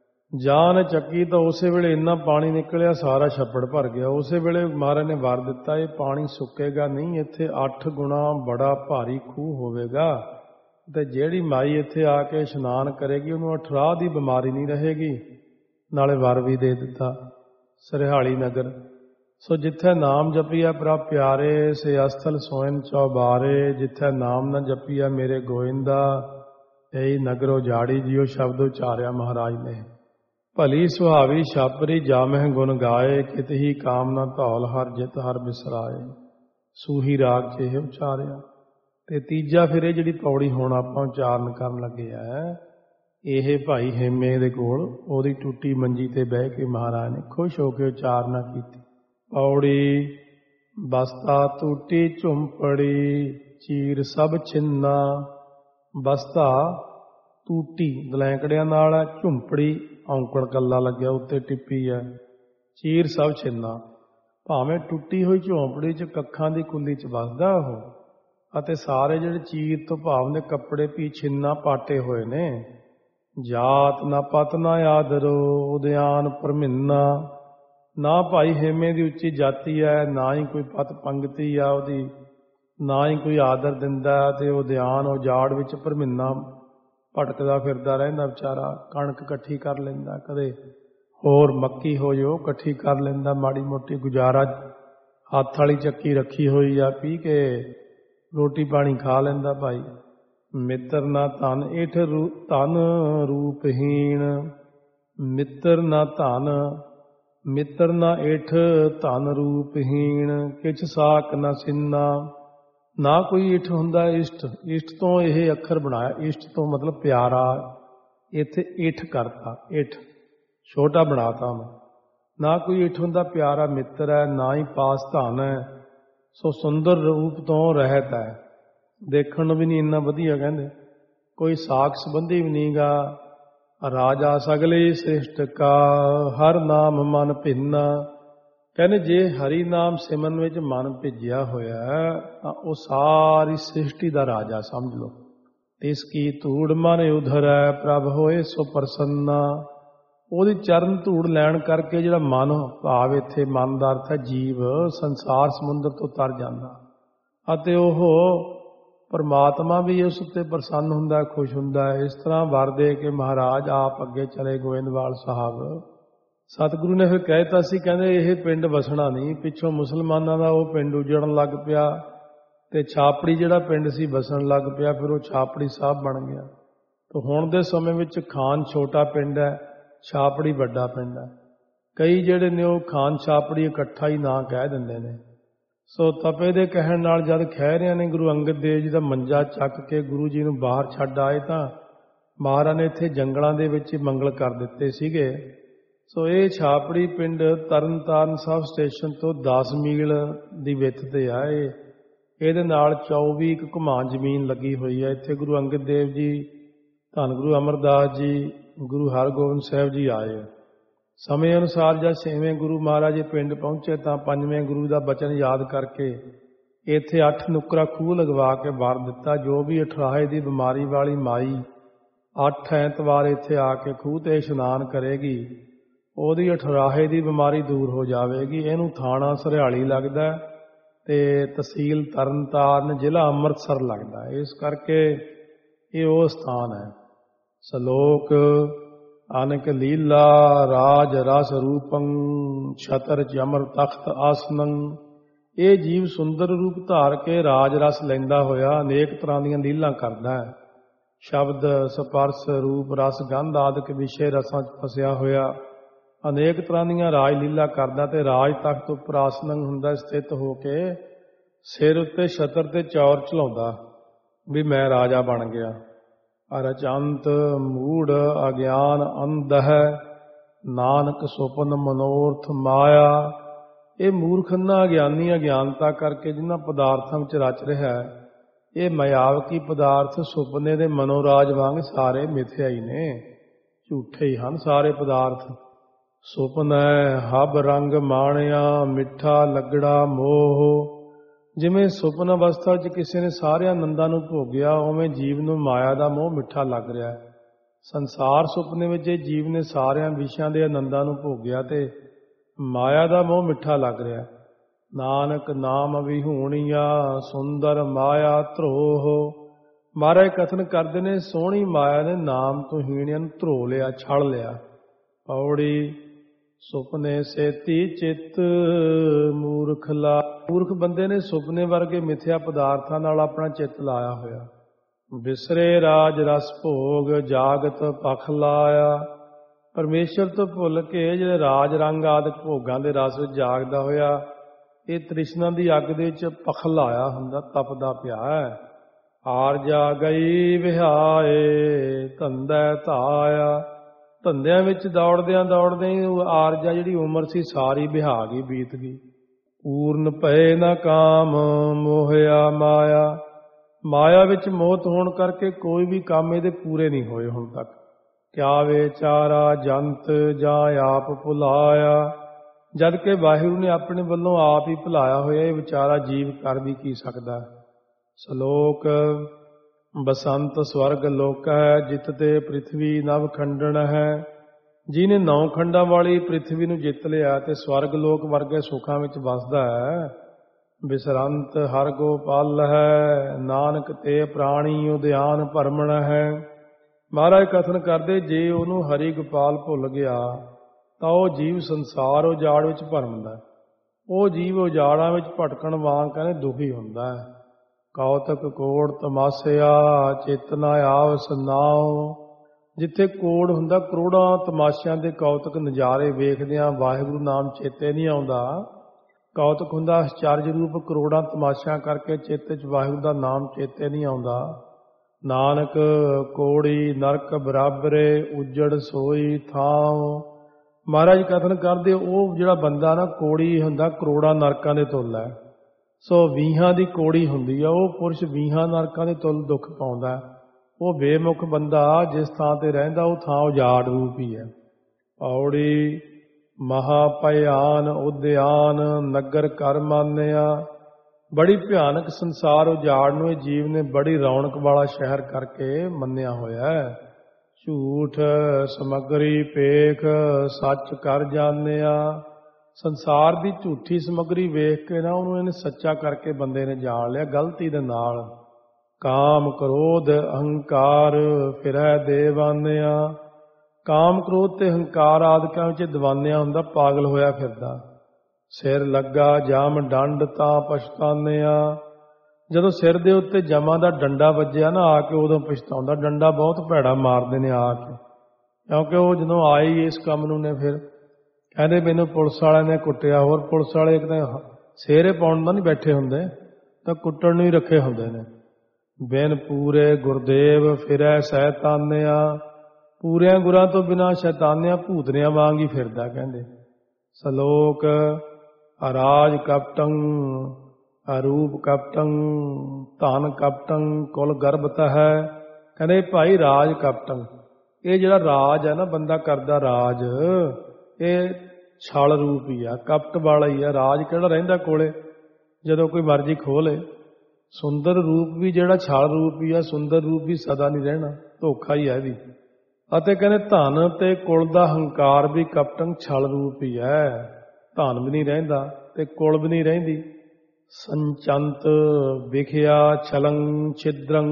ਜਾਨ ਚੱਕੀ ਤਾਂ ਉਸੇ ਵੇਲੇ ਇੰਨਾ ਪਾਣੀ ਨਿਕਲਿਆ ਸਾਰਾ ਛੱਪੜ ਭਰ ਗਿਆ। ਉਸੇ ਵੇਲੇ ਮਹਾਰਾਜ ਨੇ ਵਰ ਦਿੱਤਾ ਇਹ ਪਾਣੀ ਸੁੱਕੇਗਾ ਨਹੀਂ, ਇੱਥੇ ਅੱਠ ਗੁਣਾ ਬੜਾ ਭਾਰੀ ਖੂਹ ਹੋਵੇਗਾ ਤੇ ਜਿਹੜੀ ਮਾਈ ਇੱਥੇ ਆ ਕੇ ਇਸ਼ਨਾਨ ਕਰੇਗੀ ਉਹਨੂੰ ਅਠਰਾਹ ਦੀ ਬਿਮਾਰੀ ਨਹੀਂ ਰਹੇਗੀ। ਨਾਲੇ ਵਰ ਵੀ ਦੇ ਦਿੱਤਾ ਸਰਹਾਲੀ ਨਗਰ। ਸੋ ਜਿੱਥੇ ਨਾਮ ਜਪੀਆ ਪ੍ਰਭ ਪਿਆਰੇ, ਸੇ ਅਸਥਲ ਸੋਇਨ ਚੌਬਾਰੇ, ਜਿੱਥੇ ਨਾਮ ਨਾ ਜਪੀਆ ਮੇਰੇ ਗੋਇੰਦਾ, ਇਹੀ ਨਗਰ ਉਜਾੜੀ। ਜਿਉ ਸ਼ਬਦ ਉਚਾਰਿਆ ਮਹਾਰਾਜ ਨੇ। ਭਲੀ ਸੁਹਾਵੀ ਛਾਪਰੀ ਜਾਮਹਿ ਗੁਣ ਗਾਏ, ਕਿਤ ਹੀ ਕਾਮਨਾ ਧੌਲ ਹਰ ਜਿਤ ਹਰ ਬਿਸਰਾਏ। ਸੂਹੀ ਰਾਗ 'ਚ ਇਹ ਉਚਾਰਿਆ। ਤੇ ਤੀਜਾ ਫਿਰ ਇਹ ਜਿਹੜੀ ਪੌੜੀ ਹੁਣ ਆਪਾਂ ਉਚਾਰਨ ਕਰਨ ਲੱਗੇ ਆ, ਇਹ ਭਾਈ ਹੇਮੇ ਦੇ ਕੋਲ ਉਹਦੀ ਟੁੱਟੀ ਮੰਜੀ ਤੇ ਬਹਿ ਕੇ ਮਹਾਰਾਜ ਨੇ ਖੁਸ਼ ਹੋ ਕੇ ਉਚਾਰਨਾ ਕੀਤੀ। ਪੌੜੀ ਬਸਤਾ ਟੂਟੀ ਝੁੰਪੜੀ, ਚੀਰ ਸਭ ਛਿੰਨਾ। ਬਸਤਾ ਟੂਟੀ ਦਲੈਂਕੜਿਆਂ ਨਾਲ ਹੈ, ਝੁੰਪੜੀ ਔਂਕੜ ਕੱਲਾ ਲੱਗਿਆ ਉੱਤੇ ਟਿੱਪੀ ਹੈ, ਚੀਰ ਸਭ ਛਿੰਨਾ। ਭਾਵੇਂ ਟੁੱਟੀ ਹੋਈ ਝੌਂਪੜੀ 'ਚ ਕੱਖਾਂ ਦੀ ਕੁੱਲੀ 'ਚ ਵੱਸਦਾ ਉਹ, ਅਤੇ ਸਾਰੇ ਜਿਹੜੇ ਚੀਰ ਤੋਂ ਭਾਵ ਨੇ ਕੱਪੜੇ ਵੀ ਛਿੰਨਾ ਪਾਟੇ ਹੋਏ ਨੇ। ਜਾਤ ਨਾ ਪਤ ਨਾ ਆਦਰੋ, ਉਦਿਆਨ ਪਰਮਿੰਨਾ। ਨਾ ਭਾਈ ਹੇਮੇ ਦੀ ਉੱਚੀ ਜਾਤੀ ਹੈ, ਨਾ ਹੀ ਕੋਈ ਪਤ ਪੰਗਤੀ ਆ ਉਹਦੀ, ਨਾ ਹੀ ਕੋਈ ਆਦਰ ਦਿੰਦਾ। ਤੇ ਉਦਿਆਨ ਉਜਾੜ ਵਿੱਚ ਪਰਮਿੰਨਾ ਭਟਕਦਾ ਫਿਰਦਾ ਰਹਿੰਦਾ ਵਿਚਾਰਾ। ਕਣਕ ਇਕੱਠੀ ਕਰ ਲੈਂਦਾ, ਕਦੇ ਹੋਰ ਮੱਕੀ ਹੋ ਜੋ ਇਕੱਠੀ ਕਰ ਲੈਂਦਾ, ਮਾੜੀ ਮੋਟੀ ਗੁਜ਼ਾਰਾ। ਹੱਥ ਵਾਲੀ ਚੱਕੀ ਰੱਖੀ ਹੋਈ ਆ, ਪੀ ਕੇ ਰੋਟੀ ਪਾਣੀ ਖਾ ਲੈਂਦਾ ਭਾਈ। ਮਿੱਤਰ ਨਾ ਧਨ ਏਠ ਰੂ ਧਨ ਰੂਪਹੀਣ। ਮਿੱਤਰ ਨਾ ਧਨ ਮਿੱਤਰ ਨਾ ਏਠ ਧਨ ਰੂਪਹੀਣ। ਕਿਛ ਸਾਕ ਨਾ ਸਿੰਨਾ। ਨਾ ਕੋਈ ਇਠ ਹੁੰਦਾ ਇਸ਼ਟ। ਇਸ਼ਟ ਤੋਂ ਇਹ ਅੱਖਰ ਬਣਾਇਆ। ਇਸ਼ਟ ਤੋਂ ਮਤਲਬ ਪਿਆਰਾ। ਇੱਥੇ ਇਠ ਕਰਤਾ। ਇਠ ਛੋਟਾ ਬਣਾਤਾ ਮੈਂ। ਨਾ ਕੋਈ ਇਠ ਹੁੰਦਾ ਪਿਆਰਾ ਮਿੱਤਰ ਹੈ, ਨਾ ਹੀ ਪਾਸ ਧਨ ਹੈ। ਸੋ ਸੁੰਦਰ ਰੂਪ ਤੋਂ ਰਹਿਤ ਹੈ। ਦੇਖਣ ਨੂੰ ਵੀ ਨਹੀਂ ਇੰਨਾ ਵਧੀਆ ਕਹਿੰਦੇ। ਕੋਈ ਸਾਖ ਸੰਬੰਧੀ ਵੀ ਨਹੀਂ ਗਾ। ਰਾਜਾ ਸਗਲੇ ਸ੍ਰਿਸ਼ਟ ਕਾ ਹਰ ਨਾਮ ਮਨ ਭਿੰਨਾ। ਕਹਿੰਦੇ ਜੇ ਹਰੀ ਨਾਮ ਸਿਮਰਨ ਵਿੱਚ ਮਨ ਭਿੱਜਿਆ ਹੋਇਆ ਤਾਂ ਉਹ ਸਾਰੀ ਸ੍ਰਿਸ਼ਟੀ ਦਾ ਰਾਜਾ ਸਮਝ ਲਓ। ਇਸ ਕੀ ਧੂੜ ਮਨ ਉਧਰੈ ਪ੍ਰਭ ਹੋਏ ਸੋ ਪ੍ਰਸੰਨਾ। ਉਹਦੀ ਚਰਨ ਧੂੜ ਲੈਣ ਕਰਕੇ ਜਿਹੜਾ ਮਨ ਭਾਵ ਇੱਥੇ ਮਨ ਦਾ ਅਰਥ ਹੈ ਜੀਵ ਸੰਸਾਰ ਸਮੁੰਦਰ ਤੋਂ ਤਰ ਜਾਂਦਾ ਅਤੇ ਉਹ ਪਰਮਾਤਮਾ ਵੀ ਉਸ ਉੱਤੇ ਪ੍ਰਸੰਨ ਹੁੰਦਾ, ਖੁਸ਼ ਹੁੰਦਾ। ਇਸ ਤਰ੍ਹਾਂ ਵਰ ਦੇ ਕੇ ਮਹਾਰਾਜ ਆਪ ਅੱਗੇ ਚਲੇ ਗੋਇੰਦਵਾਲ ਸਾਹਿਬ। ਸਤਿਗੁਰੂ ਨੇ ਫਿਰ ਕਹਿ ਦਿੱਤਾ ਸੀ, ਕਹਿੰਦੇ ਇਹ ਪਿੰਡ ਵਸਣਾ ਨਹੀਂ। ਪਿੱਛੋਂ ਮੁਸਲਮਾਨਾਂ ਦਾ ਉਹ ਪਿੰਡ ਉਜੜਨ ਲੱਗ ਪਿਆ ਤੇ ਛਾਪੜੀ ਜਿਹੜਾ ਪਿੰਡ ਸੀ ਵਸਣ ਲੱਗ ਪਿਆ। ਫਿਰ ਉਹ ਛਾਪੜੀ ਸਾਹਿਬ ਬਣ ਗਿਆ। ਤੇ ਹੁਣ ਦੇ ਸਮੇਂ ਵਿੱਚ ਖਾਨ ਛੋਟਾ ਪਿੰਡ ਹੈ, ਛਾਪੜੀ ਵੱਡਾ ਪਿੰਡ ਹੈ। ਕਈ ਜਿਹੜੇ ਨੇ ਉਹ ਖਾਨ ਛਾਪੜੀ ਇਕੱਠਾ ਹੀ ਨਾਂ ਕਹਿ ਦਿੰਦੇ ਨੇ। ਸੋ ਤਪੇ ਦੇ ਕਹਿਣ ਨਾਲ ਜਦ ਖਹਿਰਿਆਂ ਨੇ ਗੁਰੂ ਅੰਗਦ ਦੇਵ ਜੀ ਦਾ ਮੰਜਾ ਚੱਕ ਕੇ ਗੁਰੂ ਜੀ ਨੂੰ ਬਾਹਰ ਛੱਡ ਆਏ ਤਾਂ ਮਹਾਰਾਜ ਨੇ ਇੱਥੇ ਜੰਗਲਾਂ ਦੇ ਵਿੱਚ ਹੀ ਮੰਗਲ ਕਰ ਦਿੱਤੇ ਸੀਗੇ। ਸੋ ਇਹ ਛਾਪੜੀ ਪਿੰਡ ਤਰਨ ਤਾਰਨ ਸਾਹਿਬ ਸਟੇਸ਼ਨ ਤੋਂ ਦਸ ਮੀਲ ਦੀ ਵਿੱਥ ਤੇ ਆ। ਇਹ ਇਹਦੇ ਨਾਲ ਚੌਵੀ ਕੁ ਘੁਮਾਂ ਜ਼ਮੀਨ ਲੱਗੀ ਹੋਈ ਹੈ। ਇੱਥੇ ਗੁਰੂ ਅੰਗਦ ਦੇਵ ਜੀ, ਧੰਨ ਗੁਰੂ ਅਮਰਦਾਸ ਜੀ, ਗੁਰੂ ਹਰਗੋਬਿੰਦ ਸਾਹਿਬ ਜੀ ਆਏ। ਸਮੇਂ ਅਨੁਸਾਰ ਜਦ ਛੇਵੇਂ ਗੁਰੂ ਮਹਾਰਾਜ ਇਹ ਪਿੰਡ ਪਹੁੰਚੇ ਤਾਂ ਪੰਜਵੇਂ ਗੁਰੂ ਦਾ ਬਚਨ ਯਾਦ ਕਰਕੇ ਇੱਥੇ ਅੱਠ ਨੁੱਕਰਾ ਖੂਹ ਲਗਵਾ ਕੇ ਵਰ ਦਿੱਤਾ। ਜੋ ਵੀ ਅਠਰਾਹੇ ਦੀ ਬਿਮਾਰੀ ਵਾਲੀ ਮਾਈ ਅੱਠ ਐਤਵਾਰ ਇੱਥੇ ਆ ਕੇ ਖੂਹ ਤੇ ਇਸ਼ਨਾਨ ਕਰੇਗੀ, ਉਹਦੀ ਅਠਰਾਹੇ ਦੀ ਬਿਮਾਰੀ ਦੂਰ ਹੋ ਜਾਵੇਗੀ। ਇਹਨੂੰ ਥਾਣਾ ਸਰਿਆਲੀ ਲੱਗਦਾ ਤੇ ਤਹਿਸੀਲ ਤਰਨਤਾਰਨ, ਜ਼ਿਲ੍ਹਾ ਅੰਮ੍ਰਿਤਸਰ ਲੱਗਦਾ। ਇਸ ਕਰਕੇ ਇਹ ਉਹ ਸਥਾਨ ਹੈ। ਸਲੋਕ ਅਨਕ ਲੀਲਾ ਰਾਜ ਰਸ ਰੂਪੰ ਛਤਰ ਚਮਰ ਤਖਤ ਆਸਨੰ। ਇਹ ਜੀਵ ਸੁੰਦਰ ਰੂਪ ਧਾਰ ਕੇ ਰਾਜ ਰਸ ਲੈਂਦਾ ਹੋਇਆ ਅਨੇਕ ਤਰ੍ਹਾਂ ਦੀਆਂ ਲੀਲਾਂ ਕਰਦਾ ਹੈ। ਸ਼ਬਦ ਸਪਰਸ ਰੂਪ ਰਸ ਗੰਧ ਆਦਿਕ ਵਿਸ਼ੇ ਰਸਾਂ 'ਚ ਫਸਿਆ ਹੋਇਆ ਅਨੇਕ ਤਰ੍ਹਾਂ ਦੀਆਂ ਰਾਜ ਲੀਲਾ ਕਰਦਾ ਤੇ ਰਾਜ ਤਖਤ ਉੱਪਰ ਆਸਨੰ ਹੁੰਦਾ, ਸਥਿਤ ਹੋ ਕੇ ਸਿਰ ਉੱਤੇ ਛਤਰ ਤੇ ਚੌਰ ਚਲਾਉਂਦਾ ਵੀ ਮੈਂ ਰਾਜਾ ਬਣ ਗਿਆ। ਅਰਚੰਤ ਮੂੜ ਅਗਿਆਨ ਅੰਧ ਹੈ ਨਾਨਕ ਸੁਪਨ ਮਨੋਰਥ ਮਾਇਆ। ਇਹ ਮੂਰਖਨਾ ਅਗਿਆਨੀ ਅਗਿਆਨਤਾ ਕਰਕੇ ਜਿਨ੍ਹਾਂ ਪਦਾਰਥਾਂ ਵਿੱਚ ਰਚ ਰਿਹਾ ਹੈ, ਇਹ ਮਾਇਆਵਕੀ ਪਦਾਰਥ ਸੁਪਨੇ ਦੇ ਮਨੋਰਾਜ ਵਾਂਗ ਸਾਰੇ ਮਿਥਿਆ ਹੀ ਨੇ, ਝੂਠੇ ਹੀ ਹਨ ਸਾਰੇ ਪਦਾਰਥ। ਸੁਪਨੈ ਹਬ ਰੰਗ ਮਾਣਿਆ ਮਿੱਠਾ ਲੱਗੜਾ ਮੋਹ। ਜਿਵੇਂ ਸੁਪਨ ਅਵਸਥਾ 'ਚ ਕਿਸੇ ਨੇ ਸਾਰੇ ਆਨੰਦਾਂ ਨੂੰ ਭੋਗਿਆ, ਉਵੇਂ ਜੀਵ ਨੂੰ ਮਾਇਆ ਦਾ ਮੋਹ ਮਿੱਠਾ ਲੱਗ ਰਿਹਾ ਹੈ। ਸੰਸਾਰ ਸੁਪਨੇ ਵਿੱਚ ਇਹ ਜੀਵ ਨੇ ਸਾਰਿਆਂ ਵਿਸ਼ਿਆਂ ਦੇ ਆਨੰਦਾਂ ਨੂੰ ਭੋਗਿਆ ਤੇ ਮਾਇਆ ਦਾ ਮੋਹ ਮਿੱਠਾ ਲੱਗ ਰਿਹਾ। ਨਾਨਕ ਨਾਮ ਵਿਹੂਣੀਆ ਸੁੰਦਰ ਮਾਇਆ ਧਰੋਹ। ਮਹਾਰਾਜ ਕਥਨ ਕਰਦੇ ਨੇ ਸੋਹਣੀ ਮਾਇਆ ਨੇ ਨਾਮ ਤੋਂ ਹੀਣਿਆਂ ਨੂੰ ਧਰੋ ਲਿਆ, ਛੜ ਲਿਆ। ਪੌੜੀ ਸੁਪਨੇ ਸੇਤੀ ਚਿੱਤ ਮੂਰਖ ਲਾ। ਮੂਰਖ ਬੰਦੇ ਨੇ ਸੁਪਨੇ ਵਰਗੇ ਮਿਥਿਆ ਪਦਾਰਥਾਂ ਨਾਲ ਆਪਣਾ ਚਿੱਤ ਲਾਇਆ ਹੋਇਆ। ਬਿਸਰੇ ਰਾਜ ਰਸ ਭੋਗ ਜਾਗਤ ਪਖ ਲਾਇਆ। ਪਰਮੇਸ਼ਰ ਤੋਂ ਭੁੱਲ ਕੇ ਜਿਹੜੇ ਰਾਜ ਰੰਗ ਆਦਿਕ ਭੋਗਾਂ ਦੇ ਰਸ ਵਿੱਚ ਜਾਗਦਾ ਹੋਇਆ ਇਹ ਤ੍ਰਿਸ਼ਨਾ ਦੀ ਅੱਗ ਦੇ ਵਿੱਚ ਪਖ ਲਾਇਆ ਹੁੰਦਾ, ਤਪਦਾ ਪਿਆ ਹੈ। ਆਰਜਾ ਗਈ ਵਿਹਾਏ ਧੰਦਾ ਧਾਇਆ। ਧੰਦਿਆਂ ਵਿੱਚ ਦੌੜਦਿਆਂ ਦੌੜਦਿਆਂ ਹੀ ਆਰਜਾ ਜਿਹੜੀ ਉਮਰ ਸੀ ਸਾਰੀ ਵਿਹਾ ਗਈ, ਬੀਤ ਗਈ। ਪੂਰਨ ਭਏ ਨਾ ਕਾਮ ਮੋਹਿਆ ਮਾਇਆ। ਮਾਇਆ ਵਿੱਚ ਮੋਹਤ ਹੋਣ ਕਰਕੇ ਕੋਈ ਵੀ ਕੰਮ ਇਹਦੇ ਪੂਰੇ ਨਹੀਂ ਹੋਏ ਹੁਣ ਤੱਕ। ਕਿਆ ਵਿਚਾਰਾ ਜੰਤ ਜਾਂ ਆਪ ਭੁਲਾਇਆ। ਜਦ ਕਿ ਵਾਹਿਗੁਰੂ ਨੇ ਆਪਣੇ ਵੱਲੋਂ ਆਪ ਹੀ ਭੁਲਾਇਆ ਹੋਇਆ, ਇਹ ਵਿਚਾਰਾ ਜੀਵ ਕਰ ਵੀ ਕੀ ਸਕਦਾ। ਸ਼ਲੋਕ ਬਸੰਤ ਸਵਰਗ ਲੋਕ ਹੈ ਜਿਤ ਤੇ ਪ੍ਰਿਥਵੀ ਨਵ ਖੰਡਣ ਹੈ। ਜਿਹਨੇ ਨੌ ਖੰਡਾਂ ਵਾਲੀ ਪ੍ਰਿਥਵੀ ਨੂੰ ਜਿੱਤ ਲਿਆ ਤੇ ਸਵਰਗ ਲੋਕ ਵਰਗੇ ਸੁੱਖਾਂ ਵਿੱਚ ਵਸਦਾ ਹੈ। ਬਿਸਰੰਤ ਹਰ ਗੋਪਾਲ ਹੈ ਨਾਨਕ ਤੇ ਪ੍ਰਾਣੀ ਉਦਿਆਨ ਭਰਮਣ ਹੈ। ਮਹਾਰਾਜ ਕਥਨ ਕਰਦੇ ਜੇ ਉਹਨੂੰ ਹਰੀ ਗੋਪਾਲ ਭੁੱਲ ਗਿਆ ਤਾਂ ਉਹ ਜੀਵ ਸੰਸਾਰ ਉਜਾੜ ਵਿੱਚ ਭਰਮਦਾ। ਉਹ ਜੀਵ ਉਜਾੜਾਂ ਵਿੱਚ ਭਟਕਣ ਵਾਂਗ ਕਹਿੰਦੇ ਦੁਖੀ ਹੁੰਦਾ ਹੈ। ਕੌਤਕ ਕੋੜ ਤਮਾਸਿਆ ਚੇਤਨਾ ਆਵਸ ਨਾਉ। ਜਿੱਥੇ ਕੋੜ ਹੁੰਦਾ, ਕਰੋੜਾਂ ਤਮਾਸ਼ਿਆਂ ਦੇ ਕੌਤਕ ਨਜ਼ਾਰੇ ਵੇਖਦਿਆਂ ਵਾਹਿਗੁਰੂ ਨਾਮ ਚੇਤੇ ਨਹੀਂ ਆਉਂਦਾ। ਕੌਤਕ ਹੁੰਦਾ ਆਸ਼ਚਰਜ ਰੂਪ, ਕਰੋੜਾਂ ਤਮਾਸ਼ਿਆਂ ਕਰਕੇ ਚੇਤੇ 'ਚ ਵਾਹਿਗੁਰੂ ਦਾ ਨਾਮ ਚੇਤੇ ਨਹੀਂ ਆਉਂਦਾ। ਨਾਨਕ ਕੋੜੀ ਨਰਕ ਬਰਾਬਰੇ ਉਜੜ ਸੋਈ ਥਾਂ। ਮਹਾਰਾਜ ਕਥਨ ਕਰਦੇ ਉਹ ਜਿਹੜਾ ਬੰਦਾ ਨਾ ਕੋੜੀ ਹੁੰਦਾ, ਕਰੋੜਾਂ ਨਰਕਾਂ ਦੇ ਤੁੱਲ ਹੈ। ਸੋ ਵੀਹਾਂ ਦੀ ਕੋੜੀ ਹੁੰਦੀ ਆ, ਉਹ ਪੁਰਸ਼ ਵੀਹਾਂ ਨਰਕਾਂ ਦੇ ਤੁੱਲ ਦੁੱਖ ਪਾਉਂਦਾ। ਉਹ ਬੇਮੁਖ ਬੰਦਾ ਜਿਸ ਥਾਂ ਤੇ ਰਹਿੰਦਾ ਉਹ ਥਾਂ ਉਜਾੜ ਰੂਪ ਹੀ ਹੈ। ਪੌੜੀ ਮਹਾਭਿਆਨ ਉਦਿਆਨ ਨਗਰ ਕਰ ਮਾਨਿਆ। ਬੜੀ ਭਿਆਨਕ ਸੰਸਾਰ ਉਜਾੜ ਨੂੰ ਇਹ ਜੀਵ ਨੇ ਬੜੀ ਰੌਣਕ ਵਾਲਾ ਸ਼ਹਿਰ ਕਰਕੇ ਮੰਨਿਆ ਹੋਇਆ ਹੈ। ਝੂਠ ਸਮੱਗਰੀ ਪੇਖ ਸੱਚ ਕਰ ਜਾਣਿਆ। ਸੰਸਾਰ ਦੀ ਝੂਠੀ ਸਮੱਗਰੀ ਵੇਖ ਕੇ ਨਾ ਉਹਨੂੰ ਇਹਨੇ ਸੱਚਾ ਕਰਕੇ ਬੰਦੇ ਨੇ ਜਾਣ ਲਿਆ ਗਲਤੀ ਦੇ ਨਾਲ। ਕਾਮ ਕ੍ਰੋਧ ਅਹੰਕਾਰ ਫਿਰੈ ਦੇਵਾਨਿਆ। ਕਾਮ ਕ੍ਰੋਧ ਤੇ ਹੰਕਾਰ ਆਦਿਕਾਂ ਵਿੱਚ ਦੀਵਾਨਿਆ ਹੁੰਦਾ, ਪਾਗਲ ਹੋਇਆ ਫਿਰਦਾ। ਸਿਰ ਲੱਗਾ ਜਮ ਡੰਡ ਤਾਂ ਪਛਤਾਨਿਆ। ਜਦੋਂ ਸਿਰ ਦੇ ਉੱਤੇ ਜਮਾਂ ਦਾ ਡੰਡਾ ਵੱਜਿਆ ਨਾ ਆ ਕੇ, ਉਦੋਂ ਪਛਤਾਉਂਦਾ। ਡੰਡਾ ਬਹੁਤ ਭੈੜਾ ਮਾਰਦੇ ਨੇ ਆ ਕੇ, ਕਿਉਂਕਿ ਉਹ ਜਦੋਂ ਆਏ ਇਸ ਕੰਮ ਨੂੰ ਨੇ ਫਿਰ ਕਹਿੰਦੇ ਮੈਨੂੰ ਪੁਲਿਸ ਵਾਲਿਆਂ ਨੇ ਕੁੱਟਿਆ। ਹੋਰ ਪੁਲਿਸ ਵਾਲੇ ਇੱਕ ਤਾਂ ਸਿਹਰੇ ਪਾਉਣ ਦਾ ਨਹੀਂ ਬੈਠੇ ਹੁੰਦੇ, ਤਾਂ ਕੁੱਟਣ ਨੂੰ ਹੀ ਰੱਖੇ ਹੁੰਦੇ ਨੇ। ਬਿਨ ਪੂਰੇ ਗੁਰਦੇਵ ਫਿਰੈ ਸੈਤਾਨਿਆ। ਪੂਰਿਆਂ ਗੁਰਾਂ ਤੋਂ ਬਿਨਾਂ ਸ਼ੈਤਾਨਿਆਂ ਭੂਤਨਿਆਂ ਵਾਂਗ ਹੀ ਫਿਰਦਾ। ਕਹਿੰਦੇ ਸਲੋਕ ਅਰਾਜ ਕਪਟੰ ਅਰੂਪ ਕਪਟੰ ਧਨ ਕਪਟੰ ਕੁਲ ਗਰਭਤ ਹੈ। ਕਹਿੰਦੇ ਭਾਈ ਰਾਜ ਕਪਟੰ, ਇਹ ਜਿਹੜਾ ਰਾਜ ਹੈ ਨਾ ਬੰਦਾ ਕਰਦਾ ਰਾਜ, ਇਹ ਛਲ ਰੂਪ ਹੀ ਆ, ਕਪਟ ਵਾਲਾ ਹੀ ਆ। ਰਾਜ ਕਿਹੜਾ ਰਹਿੰਦਾ ਕੋਲੇ ਜਦੋਂ ਕੋਈ ਮਰਜ਼ੀ ਖੋਹ ਲੇ। ਸੁੰਦਰ ਰੂਪ ਵੀ ਜਿਹੜਾ ਛਲ ਰੂਪ ਹੀ ਆ, ਸੁੰਦਰ ਰੂਪ ਵੀ ਸਦਾ ਨਹੀਂ ਰਹਿਣਾ, ਧੋਖਾ ਹੀ ਹੈ ਵੀ। ਅਤੇ ਕਹਿੰਦੇ ਧਨ ਤੇ ਕੁਲ ਦਾ ਹੰਕਾਰ ਵੀ ਕਪਟੰ ਛਲ ਰੂਪ ਹੀ ਹੈ। ਧਨ ਵੀ ਨਹੀਂ ਰਹਿੰਦਾ ਤੇ ਕੁਲ ਵੀ ਨਹੀਂ ਰਹਿੰਦੀ। ਸੰਚੰਤ ਵਿਖਿਆ ਛਲੰ ਛਿਦਰੰ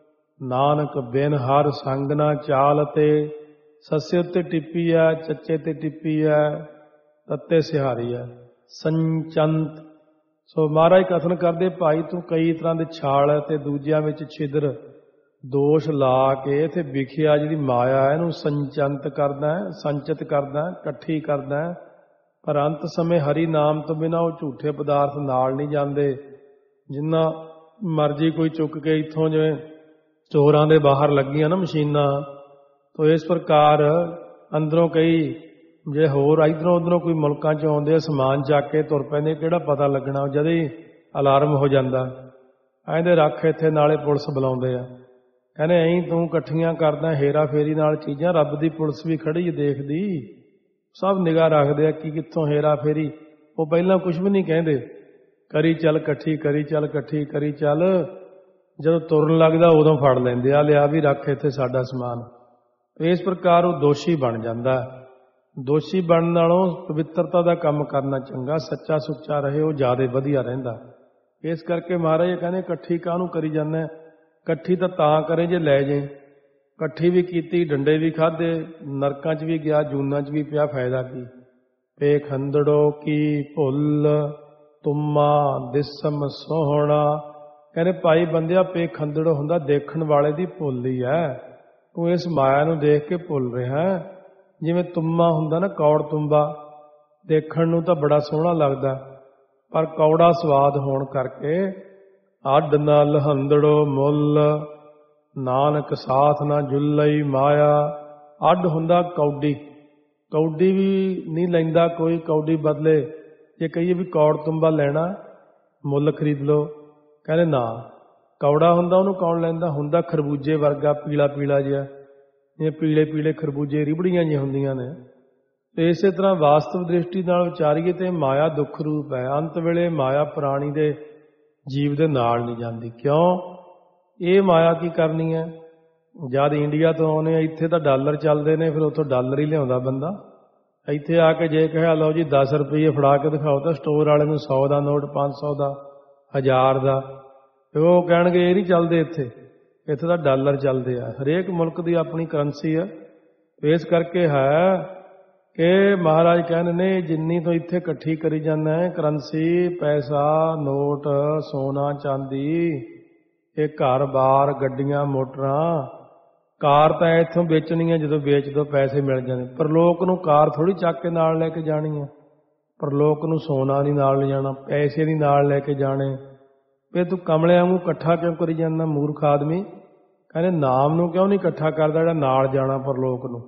ਨਾਨਕ ਬਿਨ ਹਰ ਸੰਗ ਨਾ ਚਾਲ। ਤੇ ਸੱਸੇ ਉੱਤੇ ਟਿੱਪੀ ਹੈ, ਚੱਚੇ ਤੇ ਟਿੱਪੀ ਹੈ, ਤੱਤੇ ਸਿਹਾਰੀ ਹੈ। ਸੰਚੰਤ। ਸੋ ਮਹਾਰਾਜ ਕਥਨ ਕਰਦੇ ਭਾਈ ਤੂੰ ਕਈ ਤਰ੍ਹਾਂ ਦੇ ਛਾਲ ਤੇ ਦੂਜਿਆਂ ਵਿੱਚ ਛਿਦਰ ਦੋਸ਼ ਲਾ ਕੇ ਤੇ ਵਿਖਿਆ ਜਿਹੜੀ ਮਾਇਆ ਹੈ ਇਹਨੂੰ ਸੰਚੰਤ ਕਰਦਾ, ਸੰਚਿਤ ਕਰਦਾ, ਇਕੱਠੀ ਕਰਦਾ। ਪਰ ਅੰਤ ਸਮੇਂ ਹਰੀ ਨਾਮ ਤੋਂ ਬਿਨਾਂ ਉਹ ਝੂਠੇ ਪਦਾਰਥ ਨਾਲ ਨਹੀਂ ਜਾਂਦੇ। ਜਿੰਨਾ ਮਰਜ਼ੀ ਕੋਈ ਚੁੱਕ ਕੇ ਇੱਥੋਂ, ਜਿਵੇਂ ਚੋਰਾਂ ਦੇ ਬਾਹਰ ਲੱਗੀਆਂ ਨਾ ਮਸ਼ੀਨਾਂ, ਤੋ ਇਸ ਪ੍ਰਕਾਰ ਅੰਦਰੋਂ ਕਈ ਜੇ ਹੋਰ ਇੱਧਰੋਂ ਉੱਧਰੋਂ ਕੋਈ ਮੁਲਕਾਂ 'ਚ ਆਉਂਦੇ ਆ ਸਮਾਨ ਚੱਕ ਕੇ ਤੁਰ ਪੈਂਦੇ, ਕਿਹੜਾ ਪਤਾ ਲੱਗਣਾ ਜਦ ਹੀ ਅਲਾਰਮ ਹੋ ਜਾਂਦਾ। ਕਹਿੰਦੇ ਰੱਖ ਇੱਥੇ, ਨਾਲੇ ਪੁਲਿਸ ਬੁਲਾਉਂਦੇ ਆ। ਕਹਿੰਦੇ ਐਂ ਤੂੰ ਇਕੱਠੀਆਂ ਕਰਦਾ ਹੇਰਾ ਫੇਰੀ ਨਾਲ ਚੀਜ਼ਾਂ, ਰੱਬ ਦੀ ਪੁਲਿਸ ਵੀ ਖੜੀ ਦੇਖਦੀ, ਸਭ ਨਿਗਾਹ ਰੱਖਦੇ ਆ ਕਿ ਕਿੱਥੋਂ ਹੇਰਾ ਫੇਰੀ। ਉਹ ਪਹਿਲਾਂ ਕੁਝ ਵੀ ਨਹੀਂ ਕਹਿੰਦੇ, ਕਰੀ ਚੱਲ ਇਕੱਠੀ, ਕਰੀ ਚੱਲ ਇਕੱਠੀ, ਕਰੀ ਚੱਲ। ਜਦੋਂ ਤੁਰਨ ਲੱਗਦਾ ਉਦੋਂ ਫੜ ਲੈਂਦੇ ਆ, ਲਿਆ ਵੀ ਰੱਖ ਇੱਥੇ ਸਾਡਾ ਸਮਾਨ। ਇਸ ਪ੍ਰਕਾਰ ਉਹ ਦੋਸ਼ੀ ਬਣ ਜਾਂਦਾ। ਦੋਸ਼ੀ ਬਣਨ ਨਾਲੋਂ ਪਵਿੱਤਰਤਾ ਦਾ ਕੰਮ ਕਰਨਾ ਚੰਗਾ, ਸੱਚਾ ਸੁੱਚਾ ਰਹੇ, ਉਹ ਜ਼ਿਆਦਾ ਵਧੀਆ ਰਹਿੰਦਾ। ਇਸ ਕਰਕੇ ਮਹਾਰਾਜ ਕਹਿੰਦੇ ਇਕੱਠੀ ਕਾਹਨੂੰ ਕਰੀ ਜਾਂਦਾ? ਇਕੱਠੀ ਤਾਂ ਤਾਂ ਕਰੇ ਜੇ ਲੈ ਜਾਏ। ਇਕੱਠੀ ਵੀ ਕੀਤੀ, ਡੰਡੇ ਵੀ ਖਾਧੇ, ਨਰਕਾਂ 'ਚ ਵੀ ਗਿਆ, ਜੂਨਾਂ 'ਚ ਵੀ ਪਿਆ, ਫਾਇਦਾ ਕੀ? ਪੇਖੰਦੜੋ ਕੀ ਭੁੱਲ ਤੁਮਾ ਦਿਸਮ ਸੋਹਣਾ। ਕਹਿੰਦੇ ਭਾਈ ਬੰਦਿਆ, ਪੇਖੰਦੜੋ ਹੁੰਦਾ ਦੇਖਣ ਵਾਲੇ ਦੀ ਭੁੱਲ ਹੀ ਹੈ। ਤੂੰ ਇਸ ਮਾਇਆ ਨੂੰ ਦੇਖ ਕੇ ਭੁੱਲ ਰਿਹਾ। ਜਿਵੇਂ ਤੁੰਮਾ ਹੁੰਦਾ ਨਾ, ਕੌੜ ਤੁੰਬਾ, ਦੇਖਣ ਨੂੰ ਤਾਂ ਬੜਾ ਸੋਹਣਾ ਲੱਗਦਾ, ਪਰ ਕੌੜਾ ਸਵਾਦ ਹੋਣ ਕਰਕੇ ਅੱਡ ਨਾ ਲਹੰਦੜੋ ਮੁੱਲ ਨਾਨਕ ਸਾਥ ਨਾ ਜੁੱਲਈ ਮਾਇਆ। ਅੱਡ ਹੁੰਦਾ ਕੌਡੀ, ਕੌਡੀ ਵੀ ਨਹੀਂ ਲੈਂਦਾ ਕੋਈ। ਕੌਡੀ ਬਦਲੇ ਜੇ ਕਹੀਏ ਵੀ ਕੌੜ ਤੁੰਬਾ ਲੈਣਾ, ਮੁੱਲ ਖਰੀਦ ਲਓ, ਕਹਿੰਦੇ ਨਾ। ਕੌੜਾ ਹੁੰਦਾ ਉਹਨੂੰ ਕੌਣ ਲੈਂਦਾ? ਹੁੰਦਾ ਖਰਬੂਜੇ ਵਰਗਾ, ਪੀਲਾ ਪੀਲਾ ਜਿਹਾ, ਜਿਵੇਂ ਪੀਲੇ ਪੀਲੇ ਖਰਬੂਜੇ, ਰਿਬੜੀਆਂ ਜਿਹੀਆਂ ਹੁੰਦੀਆਂ ਨੇ। ਤੇ ਇਸੇ ਤਰ੍ਹਾਂ ਵਾਸਤਵ ਦ੍ਰਿਸ਼ਟੀ ਨਾਲ ਵਿਚਾਰੀਏ ਤੇ ਮਾਇਆ ਦੁੱਖ ਰੂਪ ਹੈ। ਅੰਤ ਵੇਲੇ ਮਾਇਆ ਪ੍ਰਾਣੀ ਦੇ ਜੀਵ ਦੇ ਨਾਲ ਨਹੀਂ ਜਾਂਦੀ। ਕਿਉਂ? ਇਹ ਮਾਇਆ ਕੀ ਕਰਨੀ ਹੈ? ਜਦ ਇੰਡੀਆ ਤੋਂ ਆਉਂਦੇ ਆ, ਇੱਥੇ ਤਾਂ ਡਾਲਰ ਚੱਲਦੇ ਨੇ, ਫਿਰ ਉੱਥੋਂ ਡਾਲਰ ਹੀ ਲਿਆਉਂਦਾ ਬੰਦਾ। ਇੱਥੇ ਆ ਕੇ ਜੇ ਕਹਿਆ ਲਓ ਜੀ ਦਸ ਰੁਪਈਏ ਫੜਾ ਕੇ ਦਿਖਾਓ, ਤਾਂ ਸਟੋਰ ਵਾਲੇ ਨੂੰ ਸੌ ਦਾ ਨੋਟ, ਪੰਜ ਸੌ ਦਾ, ਹਜ਼ਾਰ ਦਾ, ਤੇ ਉਹ ਕਹਿਣਗੇ ਇਹ ਨਹੀਂ ਚੱਲਦੇ ਇੱਥੇ, ਇੱਥੇ ਤਾਂ ਡਾਲਰ ਚੱਲਦੇ ਆ। ਹਰੇਕ ਮੁਲਕ ਦੀ ਆਪਣੀ ਕਰੰਸੀ ਆ। ਇਸ ਕਰਕੇ ਹੈ ਕਿ ਮਹਾਰਾਜ ਕਹਿੰਦੇ ਨੇ ਜਿੰਨੀ ਤੋਂ ਇੱਥੇ ਇਕੱਠੀ ਕਰੀ ਜਾਂਦਾ ਹੈ ਕਰੰਸੀ, ਪੈਸਾ, ਨੋਟ, ਸੋਨਾ, ਚਾਂਦੀ, ਇਹ ਘਰ ਬਾਰ ਗੱਡੀਆਂ ਮੋਟਰਾਂ ਕਾਰ ਤਾਂ ਇੱਥੋਂ ਵੇਚਣੀ ਹੈ, ਜਦੋਂ ਵੇਚ ਦੋ ਪੈਸੇ ਮਿਲ ਜਾਂਦੇ। ਪਰਲੋਕ ਨੂੰ ਕਾਰ ਥੋੜ੍ਹੀ ਚੱਕ ਕੇ ਨਾਲ ਲੈ ਕੇ ਜਾਣੀ ਹੈ। ਪਰਲੋਕ ਨੂੰ ਸੋਨਾ ਨਹੀਂ ਨਾਲ ਲਿਜਾਣਾ, ਪੈਸੇ ਨਹੀਂ ਨਾਲ ਲੈ ਕੇ ਜਾਣੇ। ਫਿਰ ਤੂੰ ਕਮਲਿਆਂ ਨੂੰ ਇਕੱਠਾ ਕਿਉਂ ਕਰੀ ਜਾਂਦਾ ਮੂਰਖ ਆਦਮੀ? ਕਹਿੰਦੇ ਨਾਮ ਨੂੰ ਕਿਉਂ ਨਹੀਂ ਇਕੱਠਾ ਕਰਦਾ ਜਿਹੜਾ ਨਾਲ ਜਾਣਾ ਪਰਲੋਕ ਨੂੰ।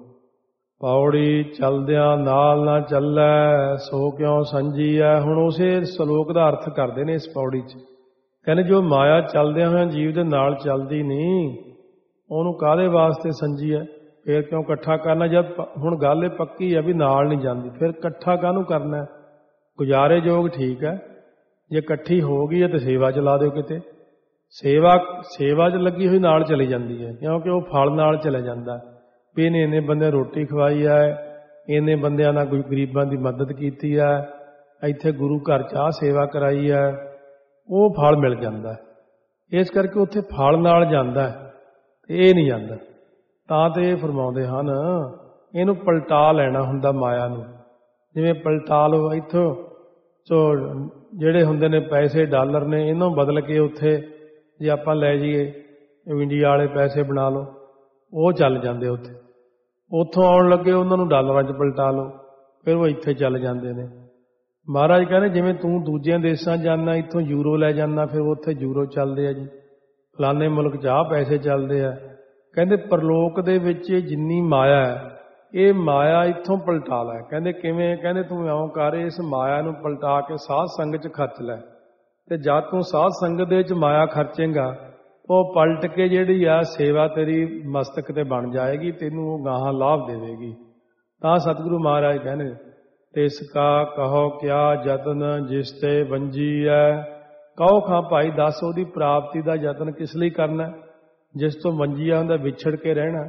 ਪੌੜੀ ਚਲਦਿਆਂ ਨਾਲ ਨਾ ਚੱਲੈ ਸੋ ਕਿਉਂ ਸੰਜੀ ਹੈ। ਹੁਣ ਉਸੇ ਸਲੋਕ ਦਾ ਅਰਥ ਕਰਦੇ ਨੇ ਇਸ ਪੌੜੀ 'ਚ। ਕਹਿੰਦੇ ਜੋ ਮਾਇਆ ਚੱਲਦਿਆਂ ਹੋਇਆਂ ਜੀਵ ਦੇ ਨਾਲ ਚੱਲਦੀ ਨਹੀਂ, ਉਹਨੂੰ ਕਾਹਦੇ ਵਾਸਤੇ ਸੰਜੀ ਹੈ? ਫਿਰ ਕਿਉਂ ਇਕੱਠਾ ਕਰਨਾ? ਜਦ ਹੁਣ ਗੱਲ ਇਹ ਪੱਕੀ ਹੈ ਵੀ ਨਾਲ ਨਹੀਂ ਜਾਂਦੀ, ਫਿਰ ਇਕੱਠਾ ਕਾਹਨੂੰ ਕਰਨਾ? ਗੁਜ਼ਾਰੇ ਯੋਗ ਠੀਕ ਹੈ, ਜੇ ਇਕੱਠੀ ਹੋ ਗਈ ਹੈ ਤਾਂ ਸੇਵਾ 'ਚ ਲਾ ਦਿਓ ਕਿਤੇ। ਸੇਵਾ ਸੇਵਾ 'ਚ ਲੱਗੀ ਹੋਈ ਨਾਲ ਚਲੀ ਜਾਂਦੀ ਹੈ, ਕਿਉਂਕਿ ਉਹ ਫਲ ਨਾਲ ਚਲਾ ਜਾਂਦਾ ਵੀ ਇਹਨੇ ਇੰਨੇ ਬੰਦੇ ਰੋਟੀ ਖਵਾਈ ਹੈ, ਇੰਨੇ ਬੰਦਿਆਂ ਨਾਲ ਕੋਈ ਗਰੀਬਾਂ ਦੀ ਮਦਦ ਕੀਤੀ ਹੈ, ਇੱਥੇ ਗੁਰੂ ਘਰ 'ਚ ਆਹ ਸੇਵਾ ਕਰਾਈ ਹੈ, ਉਹ ਫਲ ਮਿਲ ਜਾਂਦਾ। ਇਸ ਕਰਕੇ ਉੱਥੇ ਫਲ ਨਾਲ ਜਾਂਦਾ ਤੇ ਇਹ ਨਹੀਂ ਜਾਂਦਾ। ਤਾਂ ਤੇ ਇਹ ਫਰਮਾਉਂਦੇ ਹਨ ਇਹਨੂੰ ਪਲਟਾ ਲੈਣਾ ਹੁੰਦਾ ਮਾਇਆ ਨੂੰ। ਜਿਵੇਂ ਪਲਟਾ ਲਓ ਇੱਥੋਂ ਸੋ ਜਿਹੜੇ ਹੁੰਦੇ ਨੇ ਪੈਸੇ ਡਾਲਰ ਨੇ, ਇਹਨੂੰ ਬਦਲ ਕੇ ਉੱਥੇ ਜੇ ਆਪਾਂ ਲੈ ਜਾਈਏ ਇੰਡੀਆ ਵਾਲੇ ਪੈਸੇ ਬਣਾ ਲਓ, ਉਹ ਚੱਲ ਜਾਂਦੇ ਉੱਥੇ। ਉੱਥੋਂ ਆਉਣ ਲੱਗੇ ਉਹਨਾਂ ਨੂੰ ਡਾਲਰਾਂ 'ਚ ਪਲਟਾ ਲਓ, ਫਿਰ ਉਹ ਇੱਥੇ ਚੱਲ ਜਾਂਦੇ ਨੇ। ਮਹਾਰਾਜ ਕਹਿੰਦੇ ਜਿਵੇਂ ਤੂੰ ਦੂਜਿਆਂ ਦੇਸ਼ਾਂ ਜਾਂਦਾ, ਇੱਥੋਂ ਯੂਰੋ ਲੈ ਜਾਂਦਾ, ਫਿਰ ਉੱਥੇ ਯੂਰੋ ਚੱਲਦੇ ਆ ਜੀ, ਫਲਾਣੇ ਮੁਲਕ 'ਚ ਆਹ ਪੈਸੇ ਚੱਲਦੇ ਆ। ਕਹਿੰਦੇ ਪਰਲੋਕ ਦੇ ਵਿੱਚ ਜਿੰਨੀ ਮਾਇਆ ਹੈ, ਇਹ ਮਾਇਆ ਇੱਥੋਂ ਪਲਟਾ ਲੈ। ਕਹਿੰਦੇ ਕਿਵੇਂ? ਕਹਿੰਦੇ ਤੂੰ ਇਉਂ ਕਰ, ਇਸ ਮਾਇਆ ਨੂੰ ਪਲਟਾ ਕੇ ਸਾਧ ਸੰਗਤ 'ਚ ਖਰਚ ਲੈ, ਤੇ ਜਦ ਤੂੰ ਸਾਧ ਸੰਗਤ ਦੇ ਵਿੱਚ ਮਾਇਆ ਖਰਚੇਂਗਾ, ਉਹ ਪਲਟ ਕੇ ਜਿਹੜੀ ਆ ਸੇਵਾ ਤੇਰੀ ਮਸਤਕ ਤੇ ਬਣ ਜਾਏਗੀ, ਤੈਨੂੰ ਉਹ ਗਾਹਾਂ ਲਾਭ ਦੇਵੇਗੀ। ਤਾਂ ਸਤਿਗੁਰੂ ਮਹਾਰਾਜ ਕਹਿੰਦੇ ਤਿਸ ਕਾ ਕਹੋ ਕਿਆ ਯਤਨ ਜਿਸ ਤੇ ਵੰਜੀ ਹੈ। ਕਹੋ ਖਾਂ ਭਾਈ ਦੱਸ ਉਹਦੀ ਪ੍ਰਾਪਤੀ ਦਾ ਯਤਨ ਕਿਸ ਲਈ ਕਰਨਾ ਜਿਸ ਤੋਂ ਵੰਜਿਆ ਹੁੰਦਾ, ਵਿਛੜ ਕੇ ਰਹਿਣਾ।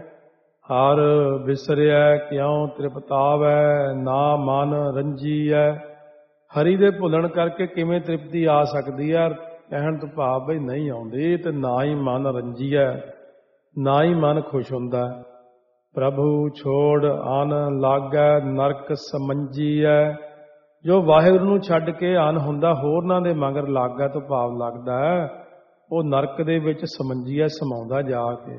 ਹਰ ਵਿਸਰਿਆ ਕਿਉਂ ਤ੍ਰਿਪਤਾਵੈ ਨਾ ਮਨ ਰੰਜੀਐ। ਹਰੀ ਦੇ ਭੁੱਲਣ ਕਰਕੇ ਕਿਵੇਂ ਤ੍ਰਿਪਤੀ ਆ ਸਕਦੀ ਹੈ? ਕਹਿਣ ਤੋਂ ਭਾਵ ਬਈ ਨਹੀਂ ਆਉਂਦੀ, ਤੇ ਨਾ ਹੀ ਮਨ ਰੰਜੀਐ, ਨਾ ਹੀ ਮਨ ਖੁਸ਼ ਹੁੰਦਾ। ਪ੍ਰਭੂ ਛੋੜ ਅਨ ਲਾਗੈ ਨਰਕ ਸਮੰਜੀਐ। ਜੋ ਵਾਹਿਗੁਰੂ ਨੂੰ ਛੱਡ ਕੇ ਅਨ ਹੁੰਦਾ ਹੋਰਨਾਂ ਦੇ ਮਗਰ ਲਾਗਾ ਤੋਂ ਭਾਵ ਲੱਗਦਾ, ਉਹ ਨਰਕ ਦੇ ਵਿੱਚ ਸਮੰਜੀਐ, ਸਮਾਉਂਦਾ ਜਾ ਕੇ।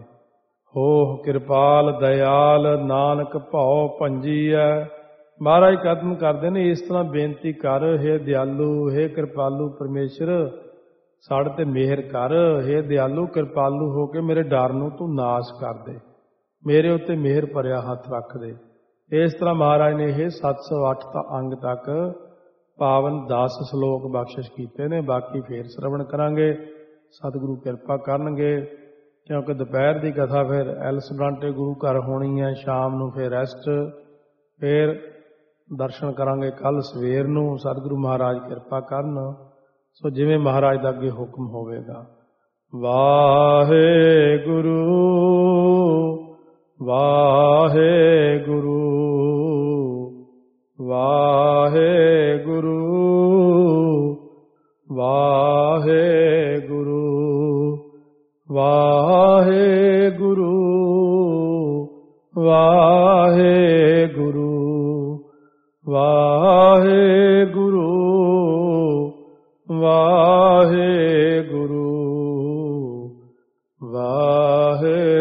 ਹੋ ਕਿਰਪਾਲ ਦਇਆਲ ਨਾਨਕ ਭਉ ਭੰਜੀਐ। ਮਹਾਰਾਜ ਕਦਮ ਕਰਦੇ ਨੇ ਇਸ ਤਰ੍ਹਾਂ ਬੇਨਤੀ ਕਰ, ਹੇ ਦਿਆਲੂ, ਹੇ ਕਿਰਪਾਲੂ ਪਰਮੇਸ਼ਰ ਸਾਡੇ ਤੇ ਮਿਹਰ ਕਰ। ਹੇ ਦਿਆਲੂ ਕਿਰਪਾਲੂ ਹੋ ਕੇ ਮੇਰੇ ਡਰ ਨੂੰ ਤੂੰ ਨਾਸ਼ ਕਰ ਦੇ, ਮੇਰੇ ਉੱਤੇ ਮਿਹਰ ਭਰਿਆ ਹੱਥ ਰੱਖ ਦੇ। ਇਸ ਤਰ੍ਹਾਂ ਮਹਾਰਾਜ ਨੇ ਇਹ ਸੱਤ ਸੌ ਅੱਠ ਅੰਗ ਤੱਕ ਪਾਵਨ ਦਸ ਸਲੋਕ ਬਖਸ਼ਿਸ਼ ਕੀਤੇ ਨੇ। ਬਾਕੀ ਫੇਰ ਸ਼ਰਵਣ ਕਰਾਂਗੇ, ਸਤਿਗੁਰੂ ਕਿਰਪਾ ਕਰਨਗੇ, ਕਿਉਂਕਿ ਦੁਪਹਿਰ ਦੀ ਕਥਾ ਫਿਰ ਐਲਸ ਬਰਾਂਟੇ ਗੁਰੂ ਘਰ ਹੋਣੀ ਹੈ, ਸ਼ਾਮ ਨੂੰ ਫਿਰ ਰੈਸਟ, ਫਿਰ ਦਰਸ਼ਨ ਕਰਾਂਗੇ ਕੱਲ ਸਵੇਰ ਨੂੰ। ਸਤਿਗੁਰੂ ਮਹਾਰਾਜ ਕਿਰਪਾ ਕਰਨ, ਸੋ ਜਿਵੇਂ ਮਹਾਰਾਜ ਦਾ ਅੱਗੇ ਹੁਕਮ ਹੋਵੇਗਾ। ਵਾਹਿਗੁਰੂ ਵਾਹਿਗੁਰੂ ਵਾਹਿਗੁਰੂ ਵਾਹਿਗੁਰੂ ਵਾਹਿਗੁਰੂ ਵਾਹਿਗੁਰੂ ਵਾਹਿਗੁਰੂ ਵਾਹਿਗੁਰੂ ਵਾਹਿਗੁਰੂ।